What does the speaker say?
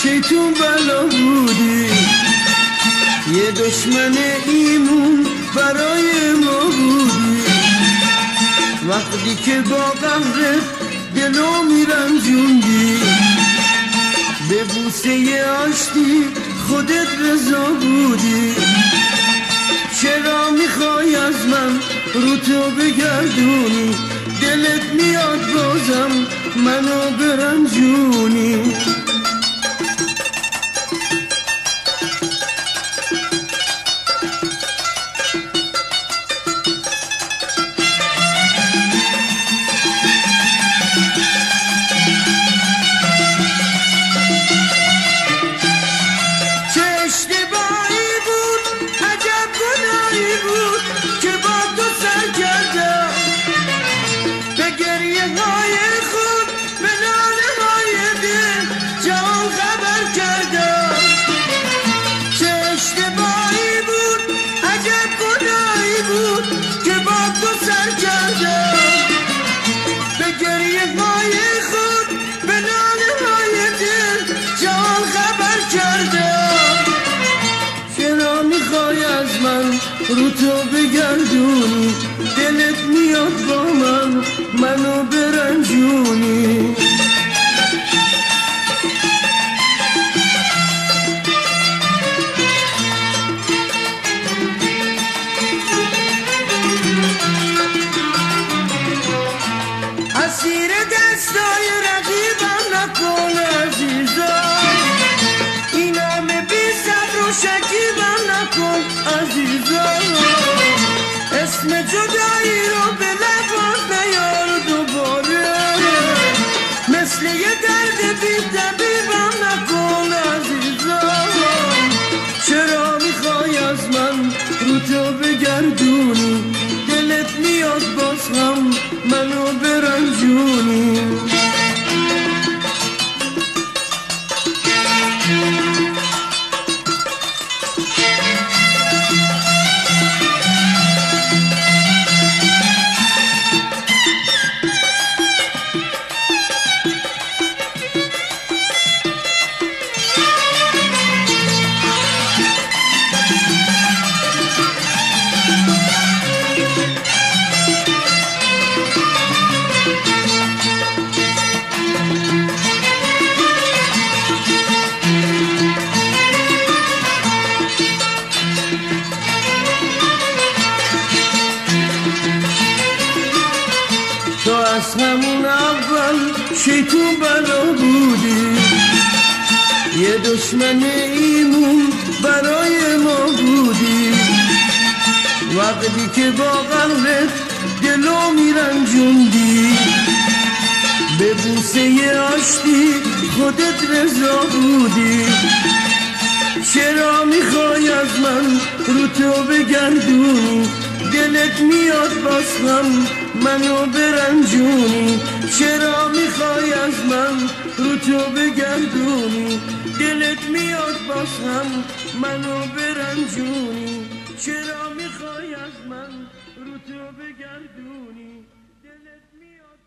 شیطون بلا بودی، یه دشمن ایمون برای ما بودی. وقتی که با قهرت دلو میرنجوندی، به بوسه آشتی خودت رضا بودی. چرا میخوای از من رو تو بگردونی؟ دلت میاد بازم منو برنجونی. رو تو بگردونی، دلت میاد با من منو برنجونی. اسیر دستای رقیبم نکن عزیزم، این همه بی صبر و شکیبم نکن عزیزم. اسم جدایی رو به لبات نیار دوباره، مثل یه درد بی طبیبم نکن عزیزم. چرا میخوای از من رو تو بگردونی؟ دلت میاد باز هم منو برنجونی. تو از همون اول شیطون بلا بودی، یه دشمن ایمون برای ما بودی. وقتی که با قهرت دلو میرنجوندی، به بوسه آشتی خودت رضا بودی. چرا میخوای از من رو تو بگردونی؟ دلت میاد باز هم منو برنجونی. چرا میخوای از من رو تو بگردونی؟ دلت میاد باز هم منو برنجونی. چرا میخوای از من رو تو بگردونی؟ دلت میاد